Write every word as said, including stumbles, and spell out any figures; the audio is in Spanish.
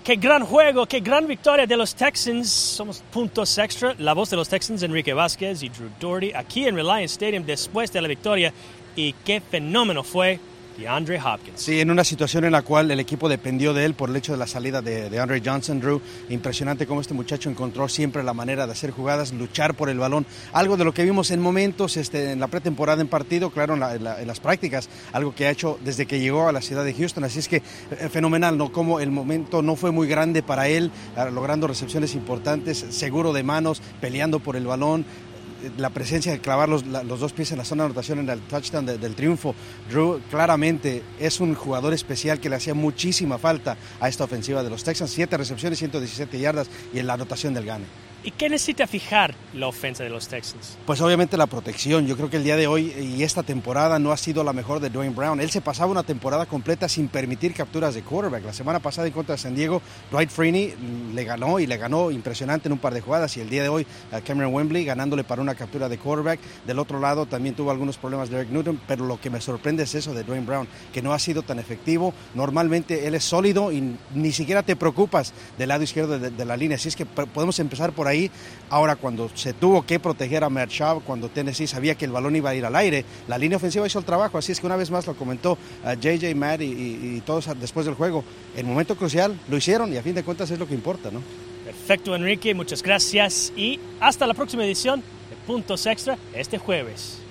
qué gran juego, qué gran victoria de los Texans. Somos Puntos Extra, la voz de los Texans, Enrique Vázquez y Drew Doherty, aquí en Reliance Stadium después de la victoria. Y qué fenómeno fue DeAndre Hopkins. Sí, en una situación en la cual el equipo dependió de él por el hecho de la salida de, de Andre Johnson, Drew. Impresionante cómo este muchacho encontró siempre la manera de hacer jugadas, luchar por el balón. Algo de lo que vimos en momentos este, en la pretemporada en partido, claro, en, la, en, la, en las prácticas. Algo que ha hecho desde que llegó a la ciudad de Houston. Así es que eh, fenomenal, ¿no? Como el momento no fue muy grande para él, eh, logrando recepciones importantes, seguro de manos, peleando por el balón. La presencia de clavar los, los dos pies en la zona de anotación en el touchdown de, del triunfo. Drew claramente es un jugador especial que le hacía muchísima falta a esta ofensiva de los Texans. Siete recepciones, ciento diecisiete yardas y en la anotación del gane. ¿Y qué necesita fijar la ofensa de los Texans? Pues obviamente la protección. Yo creo que el día de hoy y esta temporada no ha sido la mejor de Dwayne Brown. Él se pasaba una temporada completa sin permitir capturas de quarterback. La semana pasada en contra de San Diego, Dwight Freeney le ganó y le ganó impresionante en un par de jugadas. Y el día de hoy a Cameron Wembley ganándole para una captura de quarterback. Del otro lado también tuvo algunos problemas Derek Newton, pero lo que me sorprende es eso de Dwayne Brown, que no ha sido tan efectivo. Normalmente él es sólido y ni siquiera te preocupas del lado izquierdo de, de la línea. Así es que podemos empezar por ahí. Ahora, cuando se tuvo que proteger a Matt Schaub, cuando Tennessee sabía que el balón iba a ir al aire, la línea ofensiva hizo el trabajo. Así es que una vez más lo comentó uh, J J, Matt y, y, y todos después del juego. El momento crucial lo hicieron y a fin de cuentas es lo que importa, ¿no? Perfecto, Enrique, muchas gracias y hasta la próxima edición de Puntos Extra este jueves.